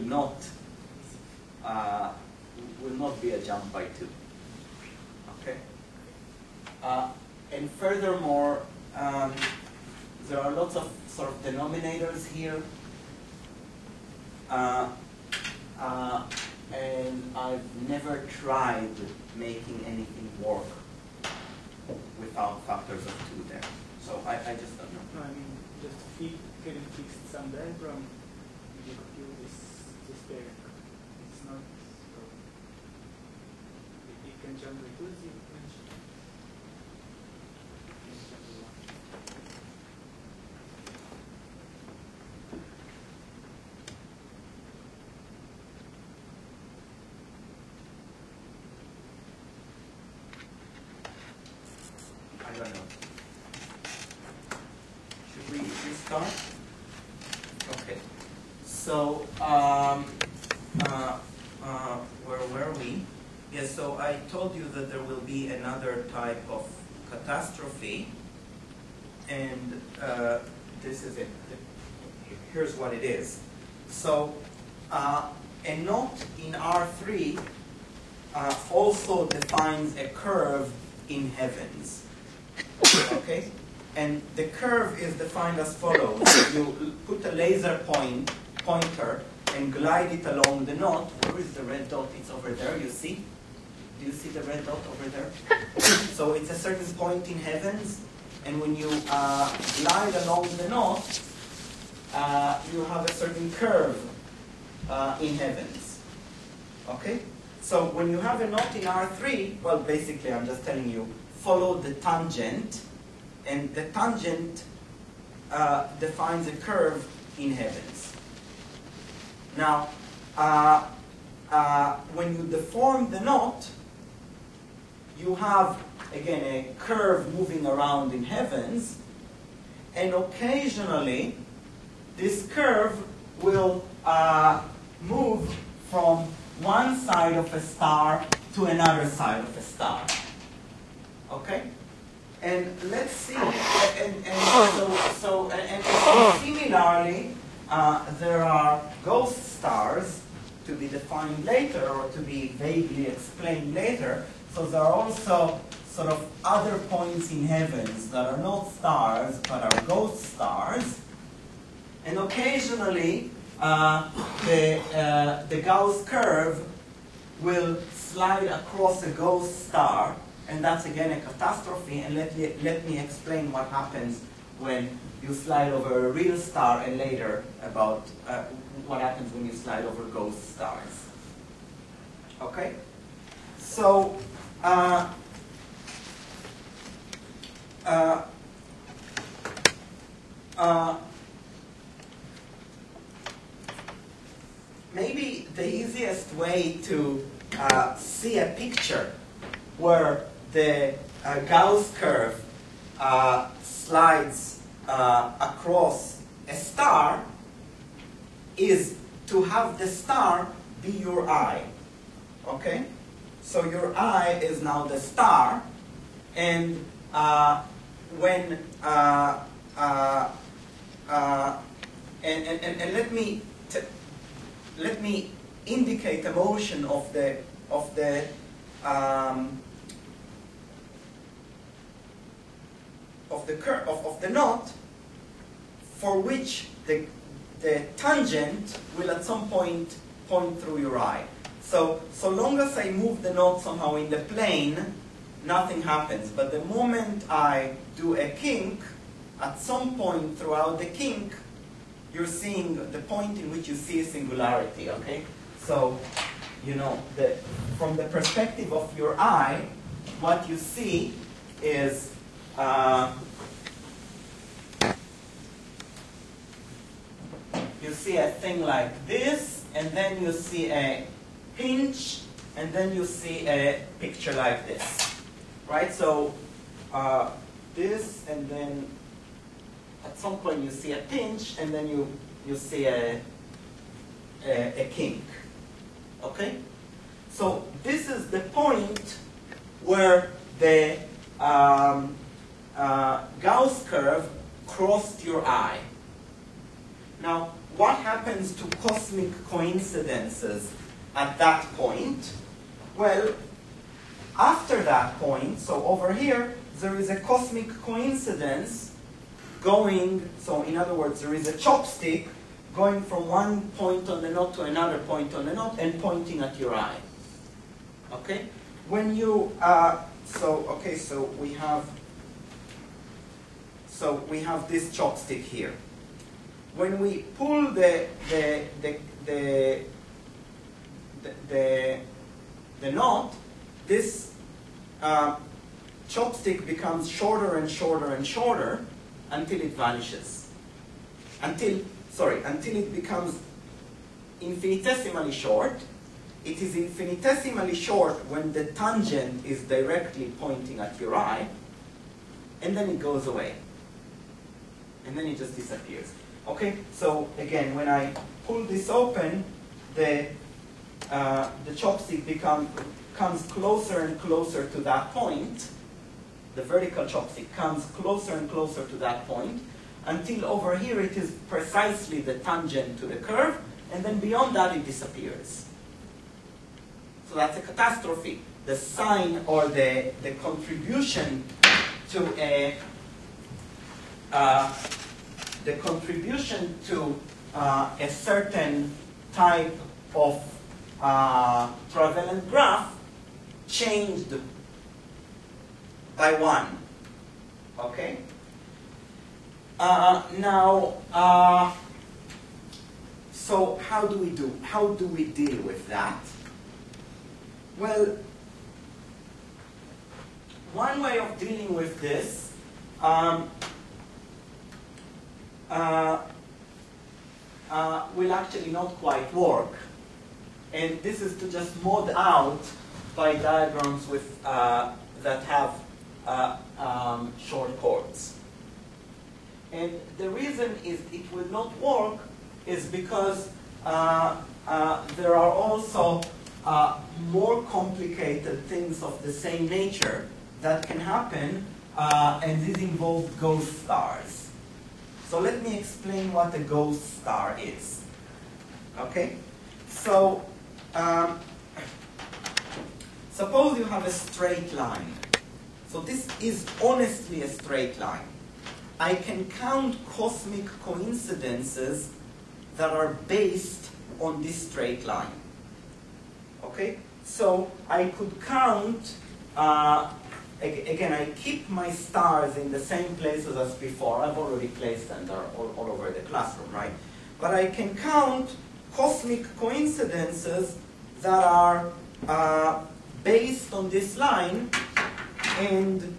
not be a jump by 2. Okay. And furthermore, there are lots of sort of denominators here, and I've never tried making anything work without factors of 2 there. So I just don't know. No, I mean, just can you fix some diagram? You compute this pair. It's not so. It can jump by 2, as you mentioned. I don't know. Should we start? Okay. So, where were we? Yes, so I told you that there will be another type of catastrophe, and this is it. Here's what it is. So, a knot in R3 also defines a curve in heavens. Okay? And the curve is defined as follows. You put a laser pointer and glide it along the knot. Where is the red dot? It's over there, you see? Do you see the red dot over there? So it's a certain point in heavens, and when you glide along the knot, you have a certain curve in heavens. Okay? So when you have a knot in R3, well, basically I'm just telling you, follow the tangent, and the tangent defines a curve in heavens. Now, when you deform the knot, you have, again, a curve moving around in heavens, and occasionally this curve will move from one side of a star to another side of a star. Okay? And let's see, and similarly, there are ghost stars to be defined later or to be vaguely explained later. So there are also sort of other points in heavens that are not stars but are ghost stars. And occasionally, the Gauss curve will slide across a ghost star, and that's again a catastrophe. And let me explain what happens when you slide over a real star, and later about what happens when you slide over ghost stars. Okay? So, maybe the easiest way to see a picture where the Gauss curve slides across a star is to have the star be your eye. Okay? So your eye is now the star, and when and let me indicate a motion of the curve of the knot, for which the tangent will at some point point through your eye. So long as I move the knot somehow in the plane, nothing happens. But the moment I do a kink, at some point throughout the kink, you're seeing the point in which you see a singularity, okay? So, you know, from the perspective of your eye, what you see is you see a thing like this, and then you see a pinch, and then you see a picture like this, right? So this, and then at some point you see a pinch, and then you see a kink, okay? So this is the point where the Gauss curve crossed your eye. Now, what happens to cosmic coincidences at that point? Well, after that point, so over here, there is a cosmic coincidence going, so in other words, there is a chopstick going from one point on the knot to another point on the knot and pointing at your eye. Okay? When you, so we have this chopstick here. When we pull the knot, this chopstick becomes shorter and shorter and shorter until it vanishes. Until it becomes infinitesimally short. It is infinitesimally short when the tangent is directly pointing at your eye, and then it goes away. And then it just disappears. Okay, so again, when I pull this open, the chopstick comes closer and closer to that point. The vertical chopstick comes closer and closer to that point, until over here it is precisely the tangent to the curve, and then beyond that it disappears. So that's a catastrophe. The sign or the contribution to a certain type of trivalent graph changed by 1. Okay? So how do we deal with that? Well, one way of dealing with this will actually not quite work. And this is to just mod out by diagrams with, that have short chords. And the reason is it will not work is because there are also more complicated things of the same nature that can happen, and these involve ghost stars. So let me explain what a ghost star is. Okay? So, suppose you have a straight line. So this is honestly a straight line. I can count cosmic coincidences that are based on this straight line. Okay? So I could count, again, I keep my stars in the same places as before. I've already placed them, they're all over the classroom, right? But I can count cosmic coincidences that are based on this line and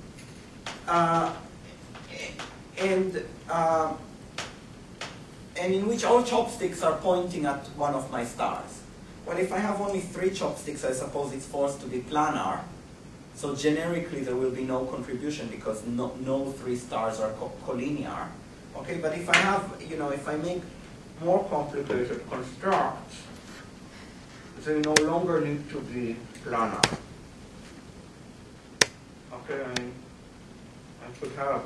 in which all chopsticks are pointing at one of my stars. Well, if I have only 3 chopsticks, I suppose it's forced to be planar. So generically, there will be no contribution because no 3 stars are collinear. Okay, but if I have, if I make more complicated constructs, they no longer need to be planar. Okay, I could have.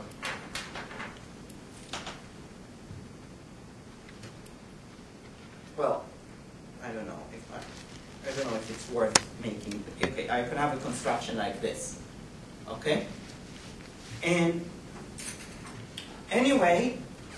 Well, I don't know if it's worth making. Okay, I could have a construction like this. Okay, and anyway,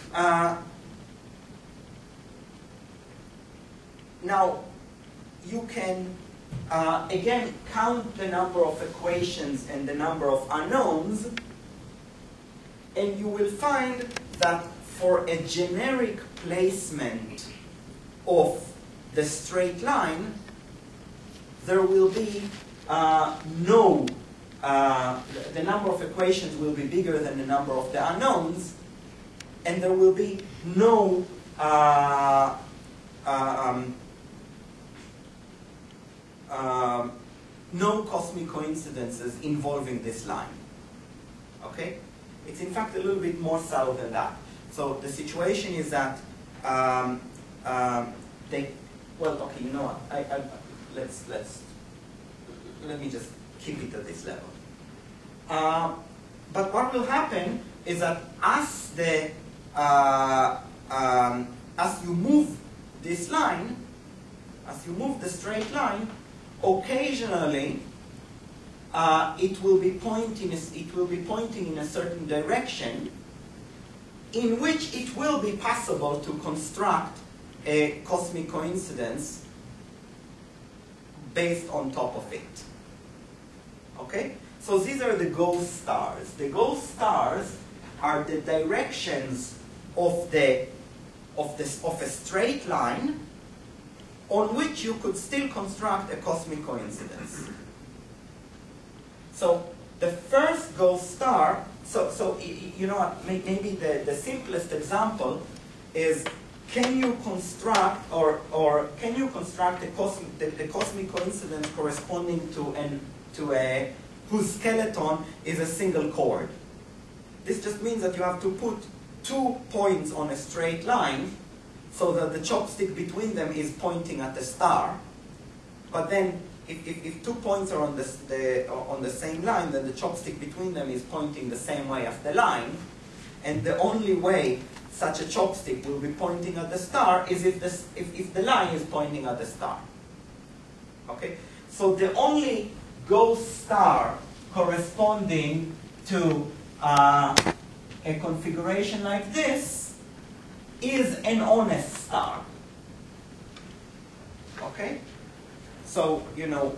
now you can again count the number of equations and the number of unknowns, and you will find that for a generic placement of the straight line, there will be the number of equations will be bigger than the number of the unknowns, and there will be no cosmic coincidences involving this line. Okay? It's in fact a little bit more subtle than that. So the situation is that well, okay, you know what? Let me just keep it at this level. But what will happen is that as as you move this line, as you move the straight line, occasionally it will be pointing in a certain direction, in which it will be possible to construct a cosmic coincidence based on top of it. Okay? So these are the ghost stars. The ghost stars are the directions of a straight line on which you could still construct a cosmic coincidence. So the first ghost star, so you know what, maybe the simplest example is, can you construct or can you construct the cosmic coincidence corresponding to a whose skeleton is a single chord? This just means that you have to put 2 points on a straight line so that the chopstick between them is pointing at the star. But then if 2 points are on the same line, then the chopstick between them is pointing the same way as the line. And the only way such a chopstick will be pointing at the star is if the line is pointing at the star. Okay? So the only ghost star corresponding to a configuration like this is an honest star. Okay? So, you know,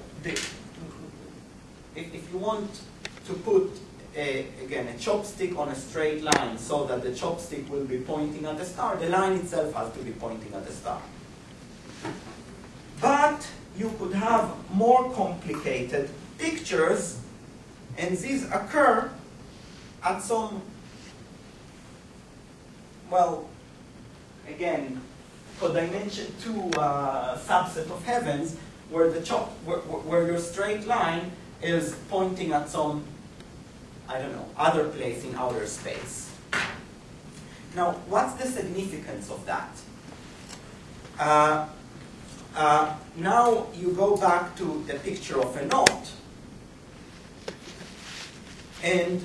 if you want to put, again, a chopstick on a straight line so that the chopstick will be pointing at the star, the line itself has to be pointing at the star. But you could have more complicated pictures, and these occur at some, well, again, for dimension 2 subset of heavens, where where your straight line is pointing at some, I don't know, other place in outer space. Now, what's the significance of that? Now you go back to the picture of a knot, and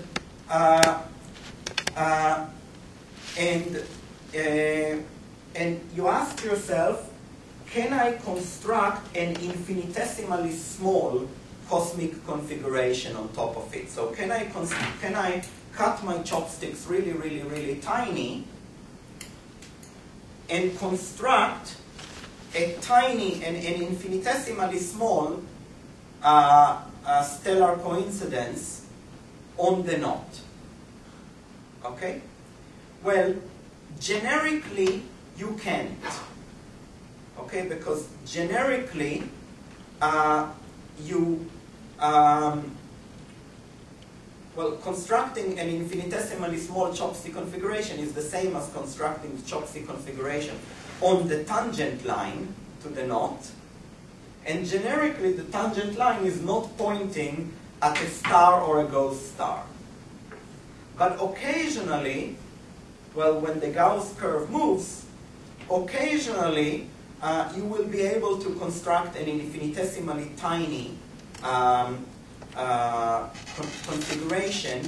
you ask yourself, can I construct an infinitesimally small cosmic configuration on top of it? So can I cut my chopsticks really, really, really tiny and construct a tiny and an infinitesimally small stellar coincidence on the knot? Okay? Well, generically, you can't. Okay, because generically, constructing an infinitesimally small chopstick configuration is the same as constructing the chopstick configuration on the tangent line to the knot. And generically, the tangent line is not pointing at a star or a ghost star. But occasionally, well, when the Gauss curve moves, occasionally, you will be able to construct an infinitesimally tiny configuration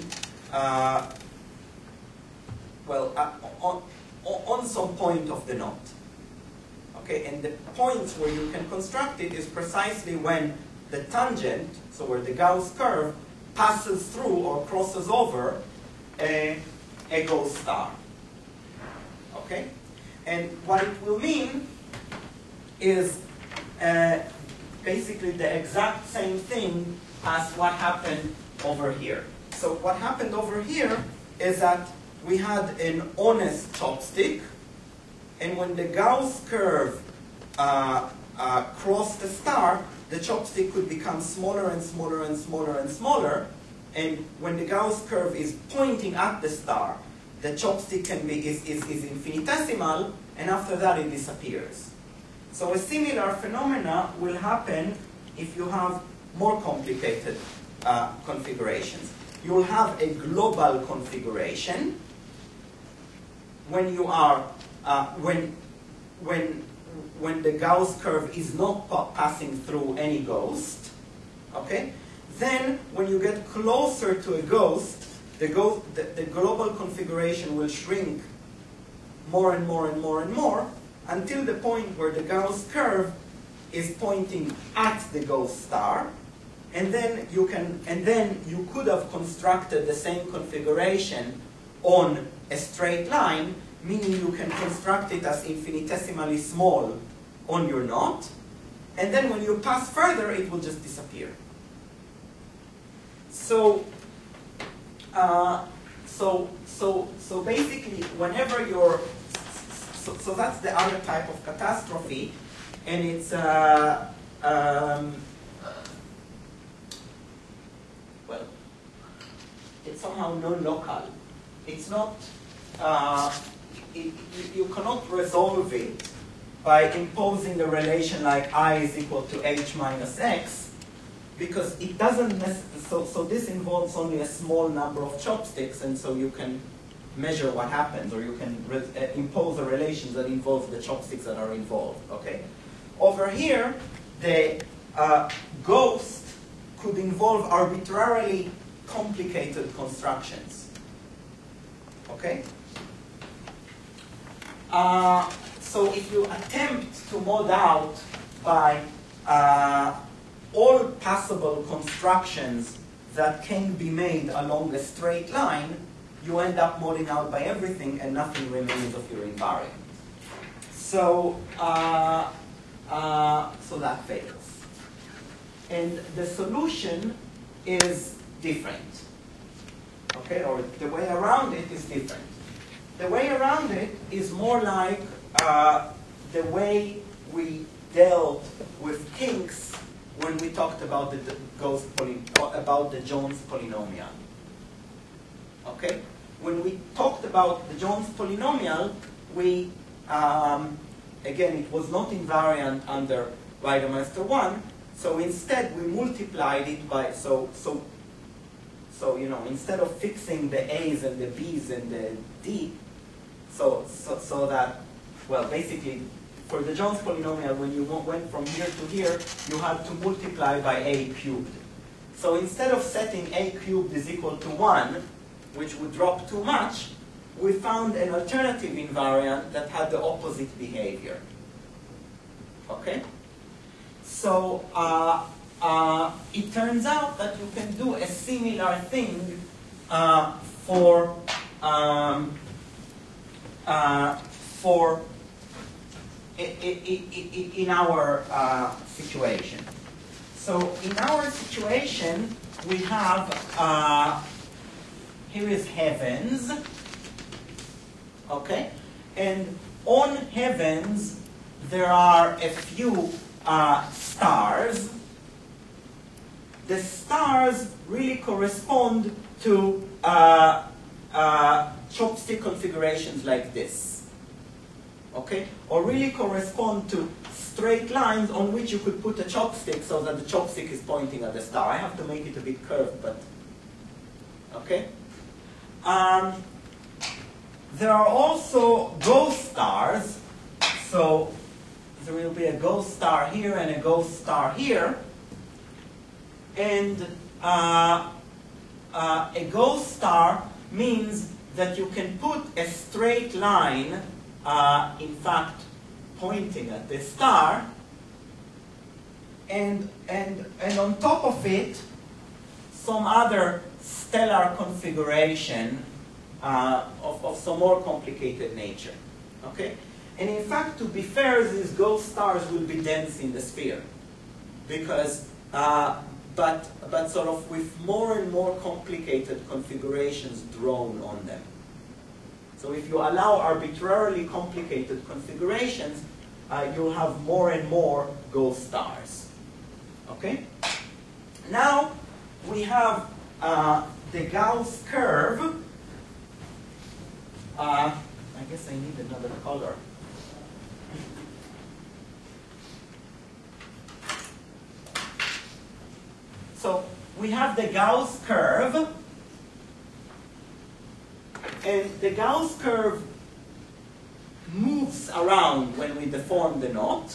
on some point of the knot. Okay, and the points where you can construct it is precisely when the tangent, so where the Gauss curve, passes through or crosses over a ghost star. Okay? And what it will mean is basically the exact same thing as what happened over here. So what happened over here is that we had an honest chopstick, and when the Gauss curve crossed the star, the chopstick could become smaller and smaller and smaller and smaller, and when the Gauss curve is pointing at the star, the chopstick is infinitesimal, and after that it disappears. So a similar phenomena will happen if you have more complicated configurations. You will have a global configuration when you are when the Gauss curve is not passing through any ghost. Okay. Then when you get closer to a ghost, the global configuration will shrink more and more and more and more until the point where the Gauss curve is pointing at the ghost star, and then you could have constructed the same configuration on a straight line, meaning you can construct it as infinitesimally small on your knot, and then when you pass further, it will just disappear. So, so basically, whenever you're, so that's the other type of catastrophe, and it's well, it's somehow non-local. It's not. You cannot resolve it by imposing a relation like I is equal to h minus x, because it doesn't necessarily, so this involves only a small number of chopsticks, and so you can measure what happens, or you can impose a relation that involves the chopsticks that are involved, okay? Over here, the ghost could involve arbitrarily complicated constructions, okay? So if you attempt to mod out by all possible constructions that can be made along a straight line, you end up modding out by everything and nothing remains of your invariant. So, so that fails. And the solution is different. Okay, or the way around it is different. The way around it is more like the way we dealt with kinks when we talked about the Jones polynomial. Okay, when we talked about the Jones polynomial, we again, it was not invariant under Reidemeister 1, so instead we multiplied it by so you know, instead of fixing the A's and the B's and the D, so that, well, basically, for the Jones polynomial, when you went from here to here, you had to multiply by A cubed. So instead of setting A cubed is equal to 1, which would drop too much, we found an alternative invariant that had the opposite behavior. Okay? So it turns out that you can do a similar thing for in our situation. So in our situation, we have, here is heavens, okay? And on heavens, there are a few stars. The stars really correspond to chopstick configurations like this, okay? Or really correspond to straight lines on which you could put a chopstick so that the chopstick is pointing at the star. I have to make it a bit curved, but okay? There are also ghost stars. So there will be a ghost star here and a ghost star here. And a ghost star means that you can put a straight line, in fact, pointing at the star, and on top of it, some other stellar configuration of some more complicated nature. Okay? And in fact, to be fair, these ghost stars will be dense in the sphere, because but sort of with more and more complicated configurations drawn on them. So if you allow arbitrarily complicated configurations, you'll have more and more ghost stars. Okay? Now we have the Gauss curve. I guess I need another color. So we have the Gauss curve, and the Gauss curve moves around when we deform the knot,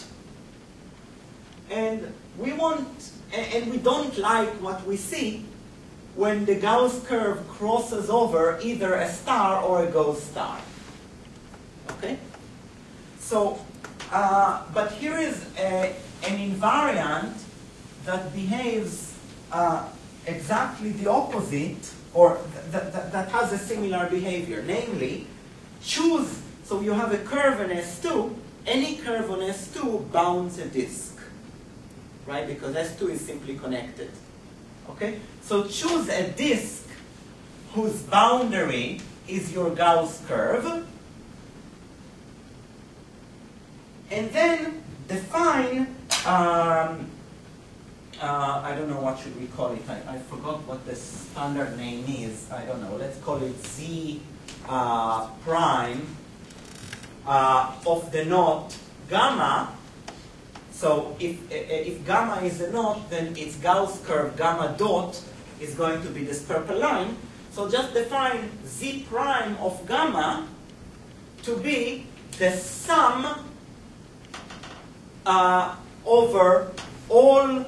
and we don't like what we see when the Gauss curve crosses over either a star or a ghost star. Okay? So, but here is an invariant that behaves exactly the opposite, or that has a similar behavior. Namely, choose, so you have a curve on S2, any curve on S2 bounds a disk, right? Because S2 is simply connected. Okay? So choose a disk whose boundary is your Gauss curve, and then define, I don't know what should we call it. I forgot what the standard name is. I don't know. Let's call it Z prime of the knot gamma. So if gamma is a knot, then its Gauss curve gamma dot is going to be this purple line. So just define Z prime of gamma to be the sum over all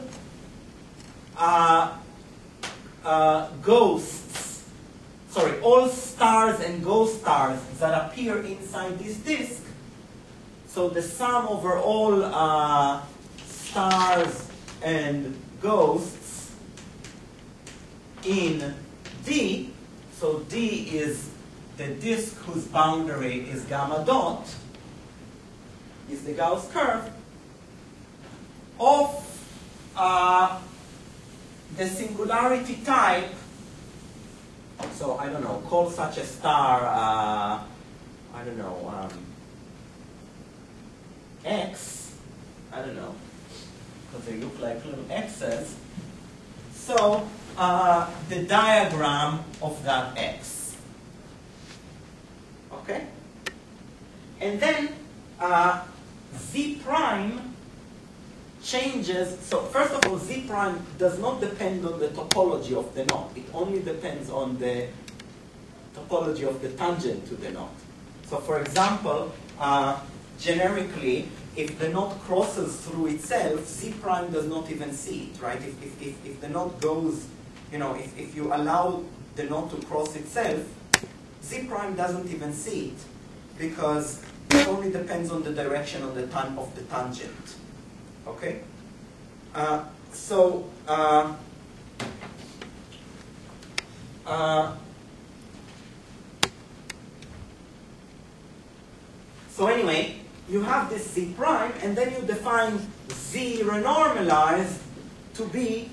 ghosts, sorry, all stars and ghost stars that appear inside this disk. So the sum over all stars and ghosts in D, so D is the disk whose boundary is gamma dot, is the Gauss curve of the singularity type. So I don't know, call such a star, I don't know, X, I don't know, because they look like little X's. So the diagram of that X. Okay? And then Z prime changes. So first of all, Z prime does not depend on the topology of the knot. It only depends on the topology of the tangent to the knot. So for example, generically, if the knot crosses through itself, Z prime does not even see it, right? If the knot goes, you know, if you allow the knot to cross itself, Z prime doesn't even see it, because it only depends on the direction of the tangent. Okay? So anyway, you have this Z prime, and then you define Z renormalized to be,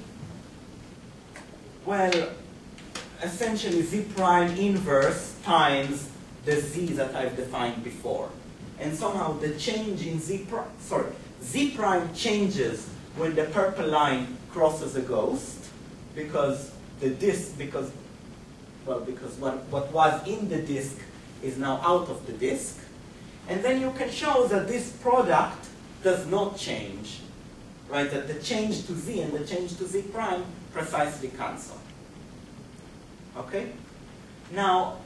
well, essentially Z prime inverse times the Z that I've defined before. And somehow the change in Z prime, sorry, Z prime changes when the purple line crosses a ghost, because the disk, because what was in the disk is now out of the disk. And then you can show that this product does not change, right? That the change to Z and the change to Z prime precisely cancel. Okay? Now,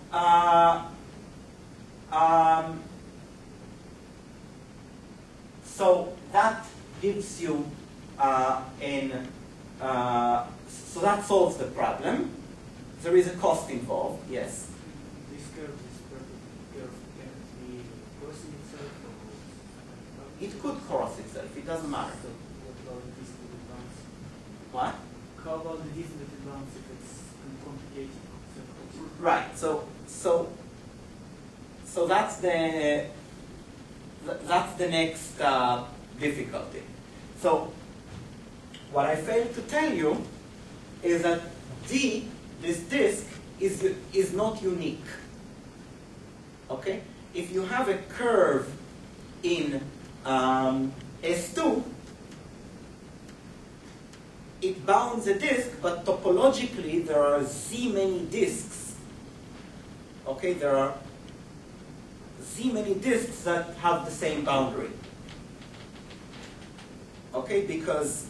so that gives you so that solves the problem. There is a cost involved, yes. This curve can be crossing itself, or It could cross itself, it doesn't matter. So what about the distance that it bounds? What? How about the distance that it bounds if it's complicated? Right, so that's the next difficulty. So what I failed to tell you is that D, this disk, is not unique. Okay? If you have a curve in S2, it bounds a disk, but topologically there are Z many disks. Okay, there are Z many disks that have the same boundary. Okay, because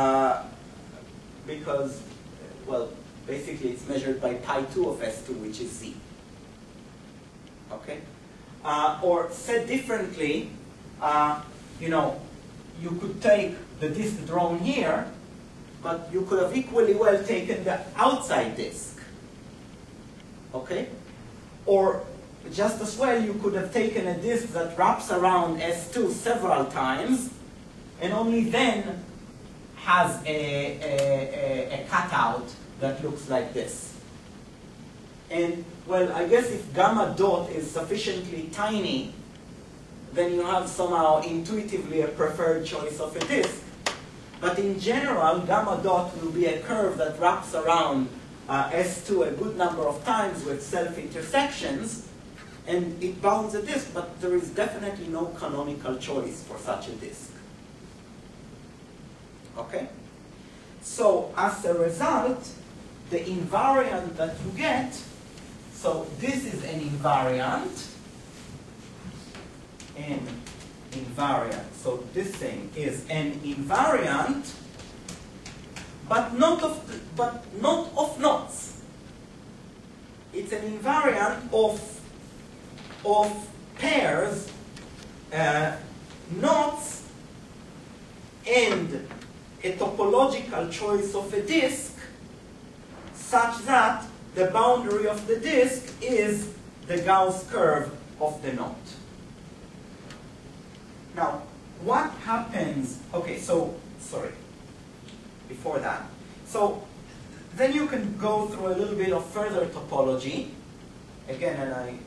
well, basically it's measured by pi 2 of S2, which is Z. Okay, or said differently, you know, you could take the disk drawn here, but you could have equally well taken the outside disk. Okay, or just as well, you could have taken a disk that wraps around S2 several times, and only then has a cutout that looks like this. And, well, I guess if gamma dot is sufficiently tiny, then you have somehow intuitively a preferred choice of a disk. But in general, gamma dot will be a curve that wraps around S2 a good number of times with self-intersections, and it bounds a disk, but there is definitely no canonical choice for such a disk. Okay? So as a result, the invariant that you get, so this is an invariant, so this thing is an invariant, but not of knots. It's an invariant of pairs, knots, and a topological choice of a disk such that the boundary of the disk is the Gauss curve of the knot. Now, what happens, okay, so, sorry, before that. So, then you can go through a little bit of further topology. Again, and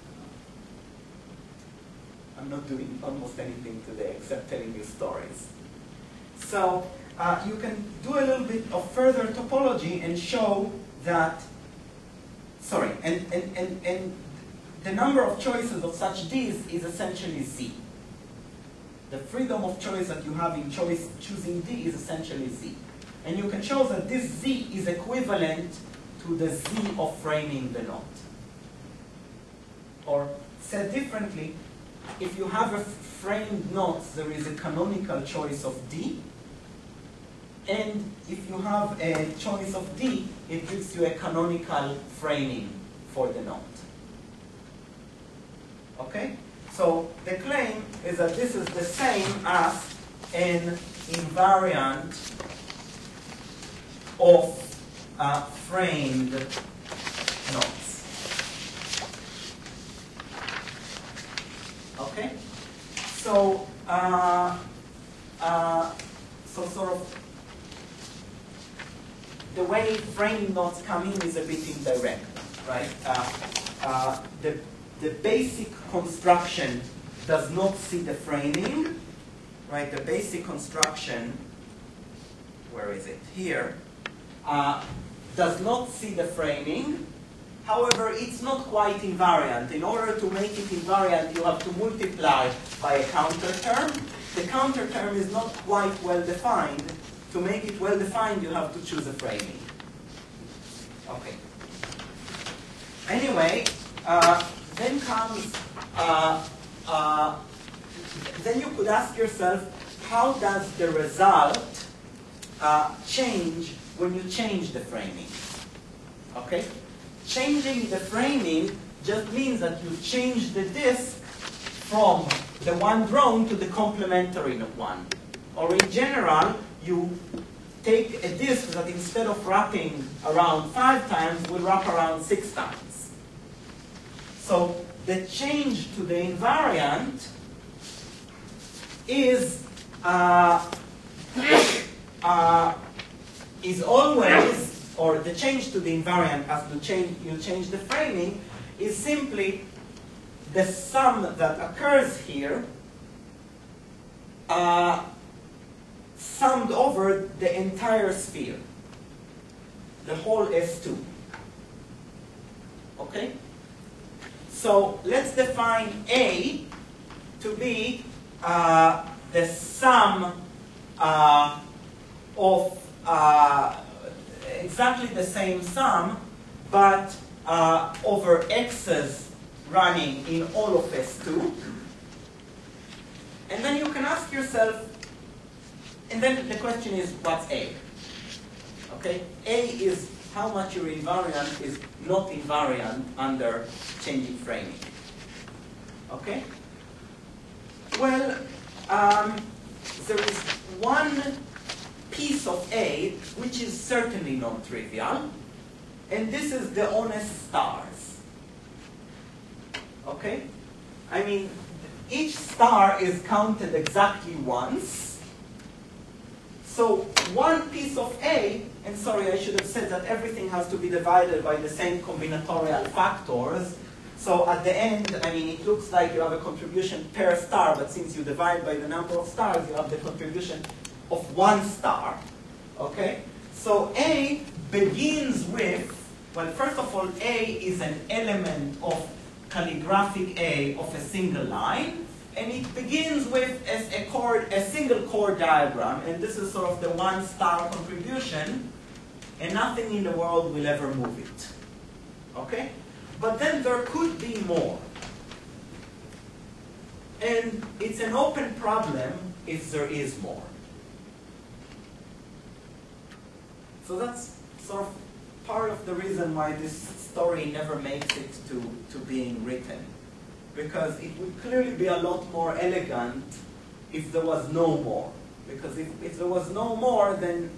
I'm not doing almost anything today except telling you stories. So, you can do a little bit of further topology and show that, sorry, and the number of choices of such Ds is essentially Z. The freedom of choice that you have in choosing D is essentially Z. And you can show that this Z is equivalent to the Z of framing the knot. Or said differently, if you have a framed knot, there is a canonical choice of D. And if you have a choice of D, it gives you a canonical framing for the knot. Okay? So the claim is that this is the same as an invariant of framed knots. Okay? So, so sort of the way framed knots come in is a bit indirect, right? The basic construction does not see the framing, right? The basic construction, where is it? Here, does not see the framing. However, it's not quite invariant. In order to make it invariant, you have to multiply by a counter term. The counter term is not quite well defined. To make it well defined, you have to choose a framing. Okay. Anyway, then comes, then you could ask yourself, how does the result change when you change the framing? Okay? Changing the framing just means that you change the disk from the one drawn to the complementary one. Or in general, you take a disk that instead of wrapping around 5 times, will wrap around 6 times. So the change to the invariant is always, or the change to the invariant as you change the framing, is simply the sum that occurs here summed over the entire sphere, the whole S2. Okay? So let's define A to be the sum of exactly the same sum, but over x's running in all of S2. And then you can ask yourself, and then the question is, what's A? Okay? A is how much your invariant is not invariant under changing framing. Okay? Well, there is one piece of A which is certainly non-trivial, and this is the honest stars. Okay? I mean, each star is counted exactly once. So one piece of A, and sorry, I should have said that everything has to be divided by the same combinatorial factors. So at the end, I mean, it looks like you have a contribution per star, but since you divide by the number of stars, you have the contribution of one star. Okay? So A begins with, well, first of all, A is an element of calligraphic A of a single line, and it begins with a single chord diagram, and this is sort of the one star contribution, and nothing in the world will ever move it. Okay? But then there could be more. And it's an open problem if there is more. So that's sort of part of the reason why this story never makes it to being written. Because it would clearly be a lot more elegant if there was no more. Because if there was no more, then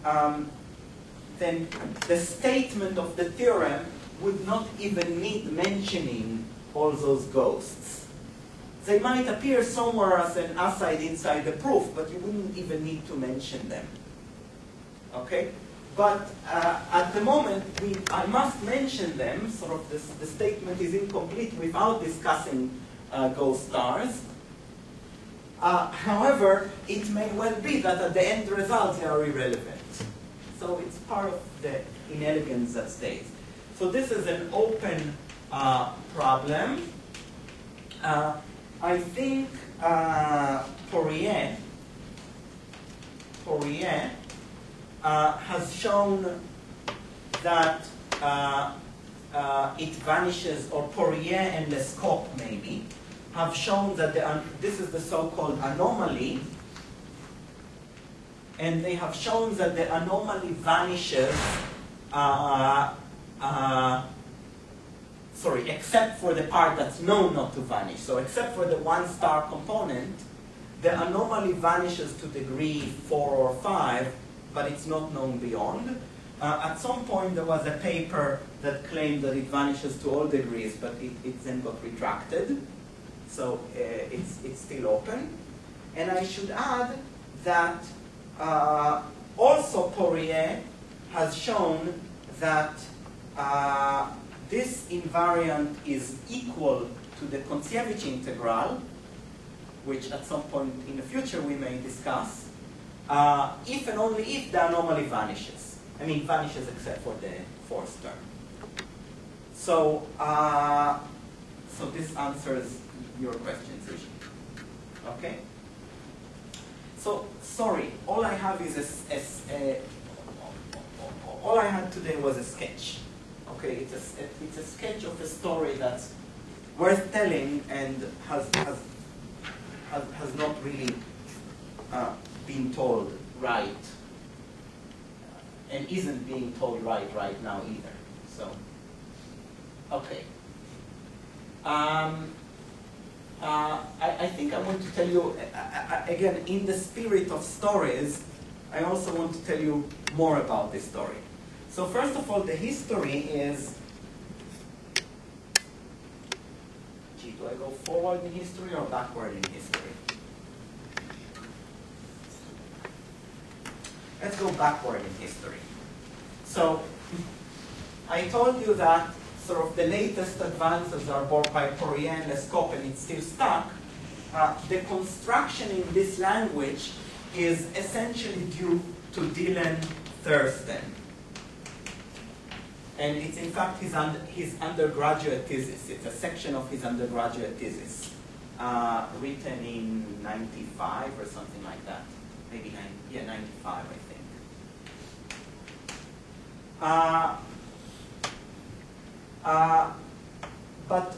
the statement of the theorem would not even need mentioning all those ghosts. They might appear somewhere as an aside inside the proof, but you wouldn't even need to mention them. Okay? But at the moment, I must mention them, sort of the statement is incomplete without discussing ghost stars. However, it may well be that at the end result they are irrelevant. So it's part of the inelegance that stays. So this is an open problem. I think Poirier has shown that it vanishes, or Poirier and Lescoq maybe, have shown that this is the so-called anomaly, and they have shown that the anomaly vanishes, except for the part that's known not to vanish. So except for the one star component, the anomaly vanishes to degree 4 or 5, but it's not known beyond. At some point there was a paper that claimed that it vanishes to all degrees, but it then got retracted. So it's still open. And I should add that also Poirier has shown that this invariant is equal to the Kontsievich integral, which at some point in the future we may discuss, if and only if the anomaly vanishes. I mean, vanishes except for the fourth term. So, so this answers your question, Sushi. Okay? So, sorry, all I have is all I had today was a sketch. Okay, it's a sketch of a story that's worth telling and has not really been told right, and isn't being told right now either. So, okay. I think I want to tell you, again, in the spirit of stories, I also want to tell you more about this story. So first of all, the history is, do I go forward in history or backward in history? Let's go backward in history. So I told you that sort of the latest advances are both by Poirier and Lescoq, and it's still stuck. The construction in this language is essentially due to Dylan Thurston. And it's in fact his undergraduate thesis. It's a section of his undergraduate thesis, written in 95 or something like that. Maybe 95, I think. But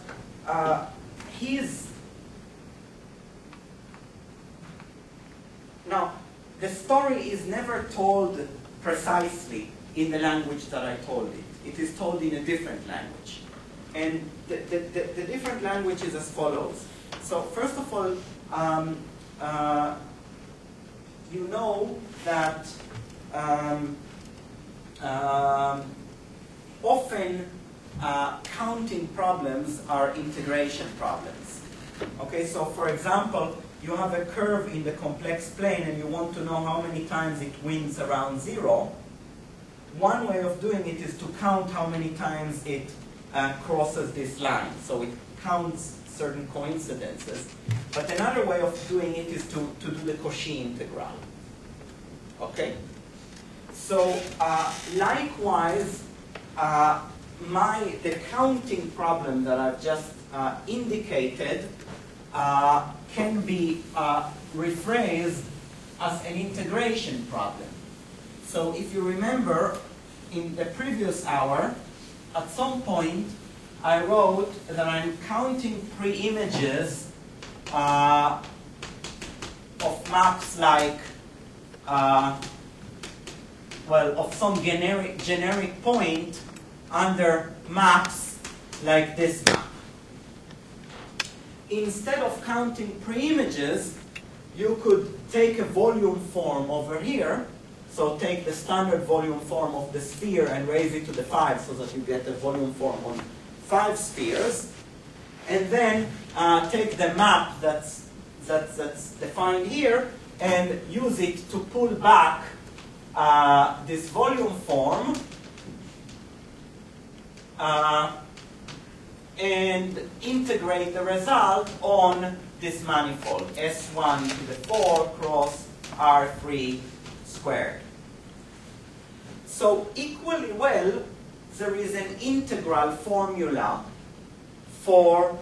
now, the story is never told precisely in the language that I told it. It is told in a different language. And the different language is as follows. So first of all, you know that often counting problems are integration problems. Okay, so for example, you have a curve in the complex plane and you want to know how many times it winds around 0. One way of doing it is to count how many times it crosses this line. So it counts certain coincidences. But another way of doing it is to do the Cauchy integral. Okay? So likewise, the counting problem that I've just indicated can be rephrased as an integration problem. So if you remember, in the previous hour, at some point, I wrote that I'm counting pre-images of maps like, of some generic point under maps like this map. Instead of counting pre-images, you could take a volume form over here. So take the standard volume form of the sphere and raise it to the 5 so that you get a volume form on 5 spheres. And then take the map that's defined here and use it to pull back this volume form and integrate the result on this manifold, S1 to the 4 cross R3 squared. So equally well, there is an integral formula for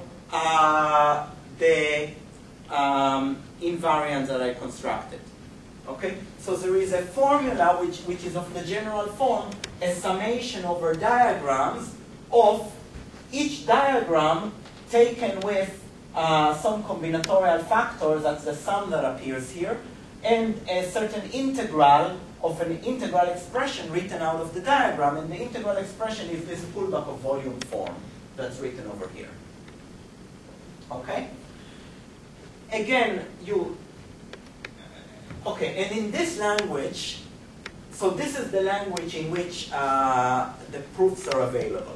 the invariant that I constructed. Okay? So there is a formula which is of the general form, a summation over diagrams of each diagram taken with some combinatorial factor, that's the sum that appears here, and a certain integral of an integral expression written out of the diagram, and the integral expression is this pullback of volume form that's written over here. Okay? Again, okay, and in this language, so this is the language in which the proofs are available.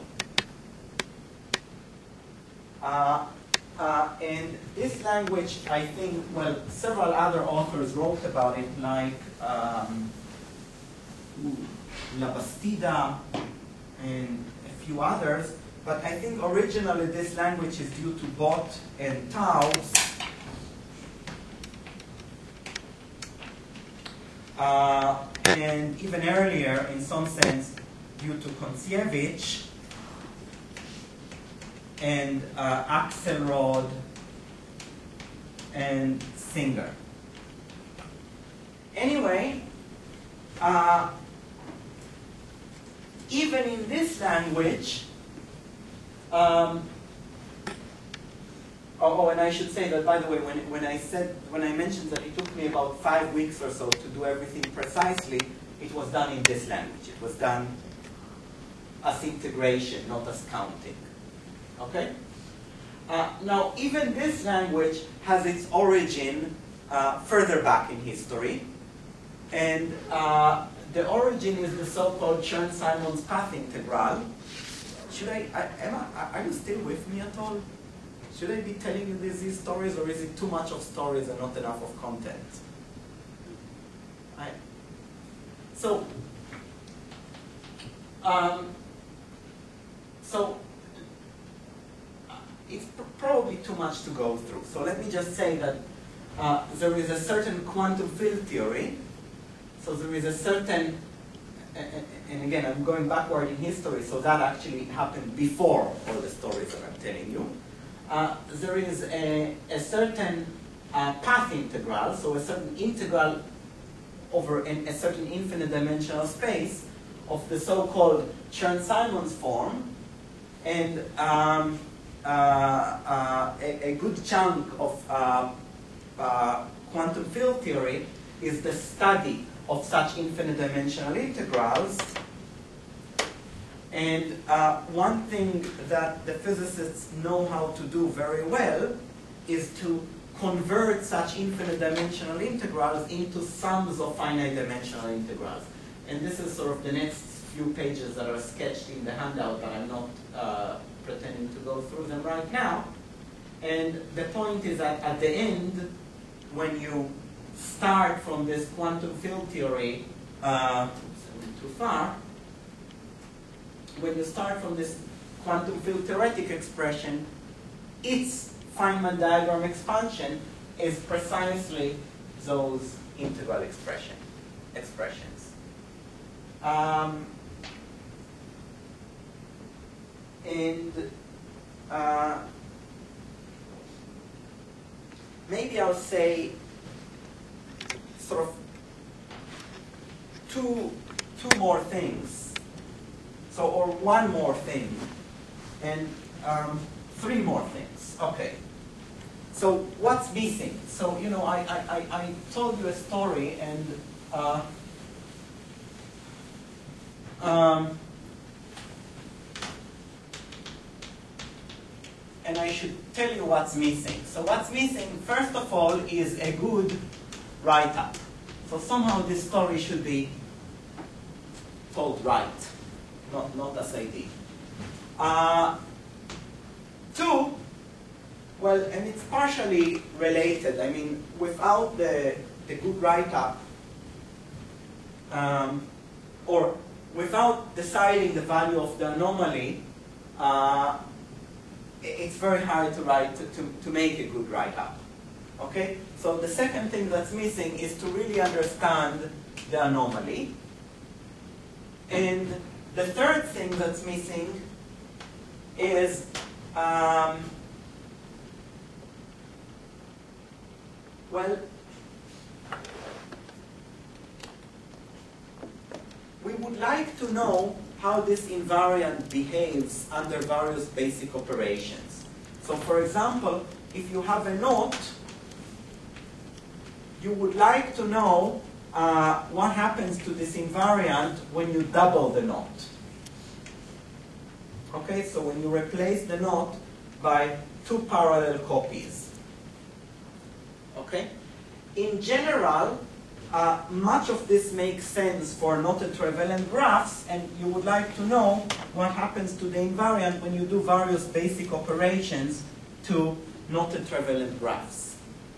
And this language, I think, well, several other authors wrote about it, like Labastida and a few others, but I think originally this language is due to Bott and Taubes. And even earlier, in some sense, due to Konciewicz and Axelrod and Singer. Anyway, even in this language, and I should say that, by the way, when I mentioned that it took me about 5 weeks or so to do everything precisely, it was done in this language. It was done as integration, not as counting. Okay? Now, even this language has its origin further back in history. And the origin is the so-called Chern-Simons path integral. Emma, are you still with me at all? Should I be telling you these stories, or is it too much of stories and not enough of content? So it's probably too much to go through. So let me just say that there is a certain quantum field theory. So there is a certain, and again, I'm going backward in history, so that actually happened before all the stories that I'm telling you. There is a certain path integral, so a certain integral over a certain infinite dimensional space of the so-called Chern-Simons form, and a good chunk of quantum field theory is the study of such infinite dimensional integrals. And one thing that the physicists know how to do very well is to convert such infinite dimensional integrals into sums of finite dimensional integrals. And this is sort of the next few pages that are sketched in the handout, but I'm not pretending to go through them right now. And the point is that at the end, when you start from this quantum field theory, too far, when you start from this quantum field theoretic expression, its Feynman diagram expansion is precisely those integral expressions. Maybe I'll say sort of two more things. So, or one more thing, and three more things. Okay. So what's missing? So, you know, I told you a story, and I should tell you what's missing. So what's missing, first of all, is a good write-up. So somehow this story should be told right, not as I did. Two, well, and it's partially related. I mean, without the good write-up, or without deciding the value of the anomaly, it's very hard to make a good write-up. Okay? So the second thing that's missing is to really understand the anomaly. And the third thing that's missing is well, we would like to know how this invariant behaves under various basic operations. So for example, if you have a knot, you would like to know what happens to this invariant when you double the knot. Okay, so when you replace the knot by two parallel copies. Okay? In general, much of this makes sense for knotted trivalent graphs, and you would like to know what happens to the invariant when you do various basic operations to knotted trivalent graphs.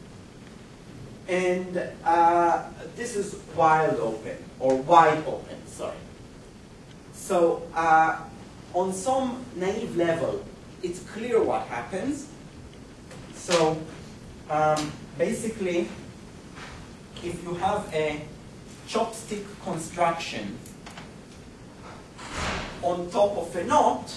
And this is wide open, sorry. So on some naive level, it's clear what happens. So basically, if you have a chopstick construction on top of a knot,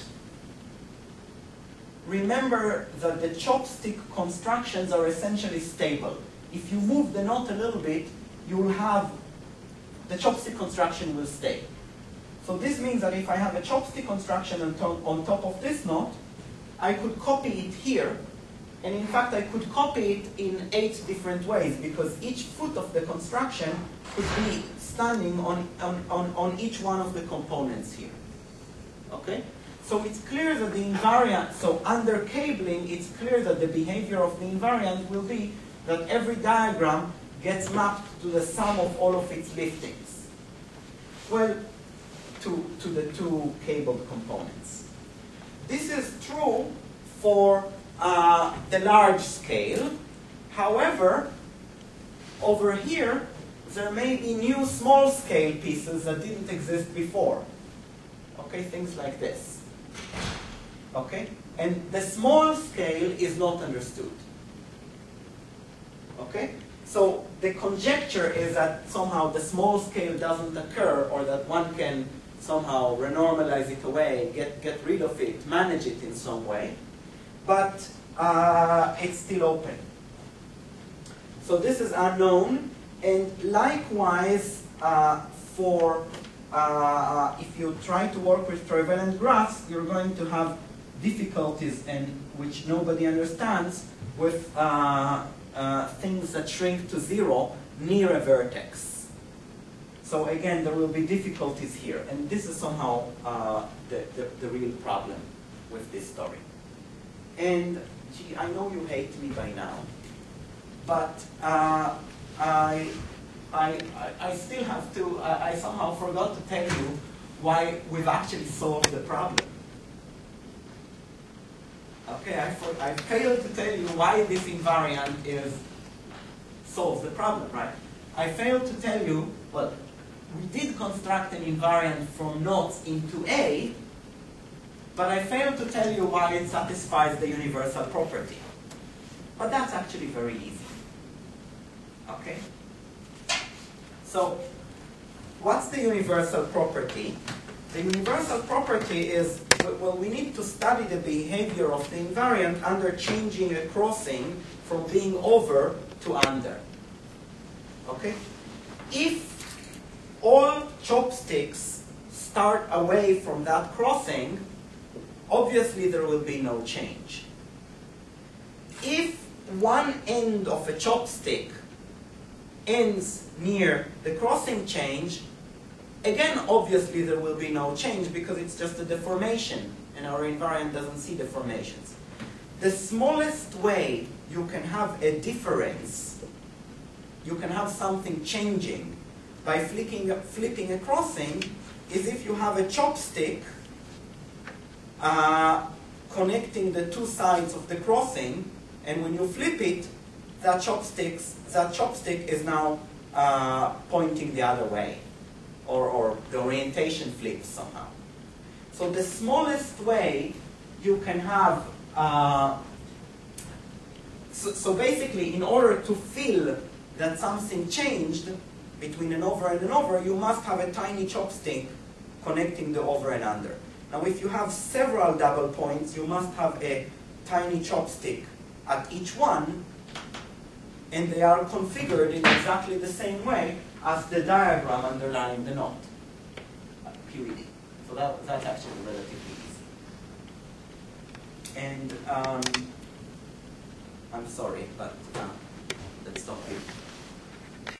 remember that the chopstick constructions are essentially stable. If you move the knot a little bit, you will have, the chopstick construction will stay. So this means that if I have a chopstick construction on top of this knot, I could copy it here. And in fact, I could copy it in 8 different ways, because each foot of the construction could be standing on each one of the components here. Okay? So it's clear that the invariant, so under cabling, it's clear that the behavior of the invariant will be that every diagram gets mapped to the sum of all of its liftings. Well, to the two cabled components. This is true for the large scale. However, over here, there may be new small scale pieces that didn't exist before. Okay, things like this. Okay, and the small scale is not understood. Okay, so the conjecture is that somehow the small scale doesn't occur, or that one can somehow renormalize it away, get rid of it, manage it in some way. But it's still open. So this is unknown, and likewise for if you try to work with trivalent graphs, you're going to have difficulties, and which nobody understands, with things that shrink to 0 near a vertex. So again, there will be difficulties here, and this is somehow the real problem with this story. And gee, I know you hate me by now, but I still have to, I somehow forgot to tell you why we've actually solved the problem. Okay, I failed to tell you why this invariant solves the problem, right? I failed to tell you, well, we did construct an invariant from knots into A, but I failed to tell you why it satisfies the universal property. But that's actually very easy. Okay? So, what's the universal property? The universal property is, well, we need to study the behavior of the invariant under changing a crossing from being over to under. Okay? If all chopsticks start away from that crossing, obviously there will be no change. If one end of a chopstick ends near the crossing change, again, obviously there will be no change because it's just a deformation and our invariant doesn't see deformations. The smallest way you can have a difference, you can have something changing by flipping a crossing, is if you have a chopstick connecting the two sides of the crossing, and when you flip it, that chopstick is now pointing the other way, or the orientation flips somehow. So the smallest way you can have, so basically in order to feel that something changed between an over and an over, you must have a tiny chopstick connecting the over and under. Now if you have several double points, you must have a tiny chopstick at each one, and they are configured in exactly the same way as the diagram underlying the knot, QED. So that's actually relatively easy. And I'm sorry, but let's stop here.